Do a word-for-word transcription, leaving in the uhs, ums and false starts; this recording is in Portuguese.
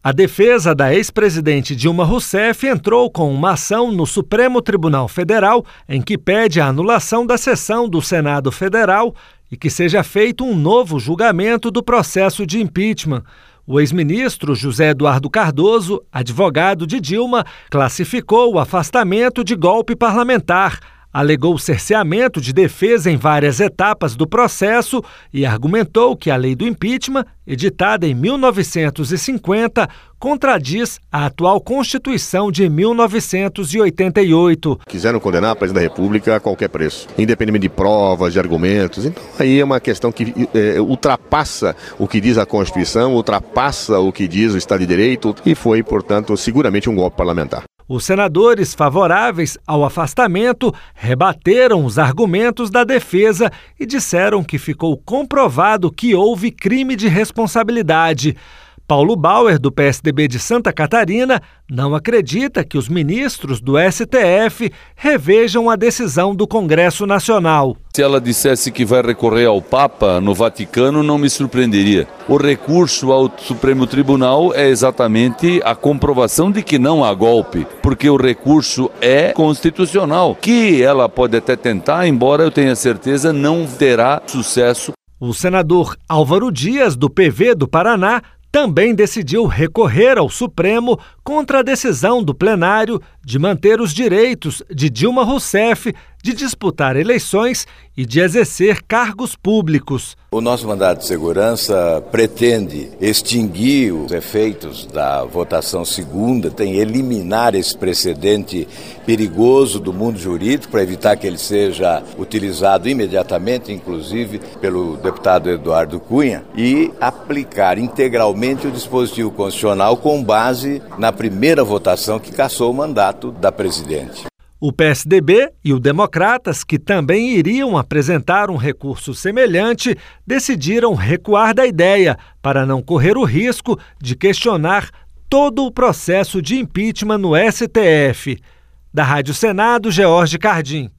A defesa da ex-presidente Dilma Rousseff entrou com uma ação no Supremo Tribunal Federal em que pede a anulação da sessão do Senado Federal e que seja feito um novo julgamento do processo de impeachment. O ex-ministro José Eduardo Cardoso, advogado de Dilma, classificou o afastamento de golpe parlamentar, alegou cerceamento de defesa em várias etapas do processo e argumentou que a lei do impeachment, editada em mil novecentos e cinquenta, contradiz a atual Constituição de mil novecentos e oitenta e oito. Quiseram condenar a presidente da República a qualquer preço, independente de provas, de argumentos. Então aí é uma questão que é, ultrapassa o que diz a Constituição, ultrapassa o que diz o Estado de Direito e foi, portanto, seguramente um golpe parlamentar. Os senadores favoráveis ao afastamento rebateram os argumentos da defesa e disseram que ficou comprovado que houve crime de responsabilidade. Paulo Bauer, do P S D B de Santa Catarina, não acredita que os ministros do S T F revejam a decisão do Congresso Nacional. Se ela dissesse que vai recorrer ao Papa no Vaticano, não me surpreenderia. O recurso ao Supremo Tribunal é exatamente a comprovação de que não há golpe, porque o recurso é constitucional, que ela pode até tentar, embora eu tenha certeza não terá sucesso. O senador Álvaro Dias, do P V do Paraná, também decidiu recorrer ao Supremo contra a decisão do plenário de manter os direitos de Dilma Rousseff de disputar eleições e de exercer cargos públicos. O nosso mandato de segurança pretende extinguir os efeitos da votação segunda, tem eliminar esse precedente perigoso do mundo jurídico para evitar que ele seja utilizado imediatamente, inclusive pelo deputado Eduardo Cunha, e aplicar integralmente o dispositivo constitucional com base na primeira votação que cassou o mandato da presidente. O P S D B e o Democratas, que também iriam apresentar um recurso semelhante, decidiram recuar da ideia para não correr o risco de questionar todo o processo de impeachment no S T F. Da Rádio Senado, George Cardim.